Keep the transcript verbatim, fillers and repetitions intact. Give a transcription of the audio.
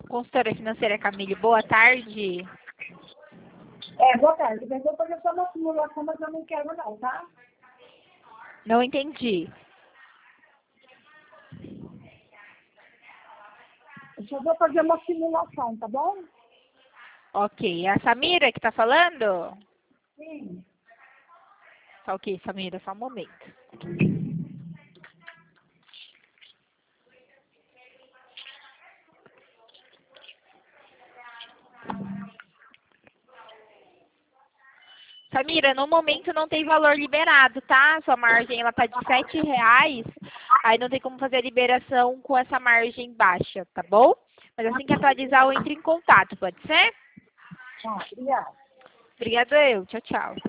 Consultora financeira Camille, boa tarde. É, boa tarde. Eu vou fazer só uma simulação, mas eu não quero não, tá? Não entendi. Eu só vou fazer uma simulação, tá bom? Ok, é a Samira que tá falando? Sim. Tá ok, Samira, só um momento. Samira, no momento não tem valor liberado, tá? Sua margem ela tá de sete reais, aí não tem como fazer a liberação com essa margem baixa, tá bom? Mas assim que atualizar, eu entro em contato, pode ser? Tá, obrigada. Obrigada eu, tchau, tchau.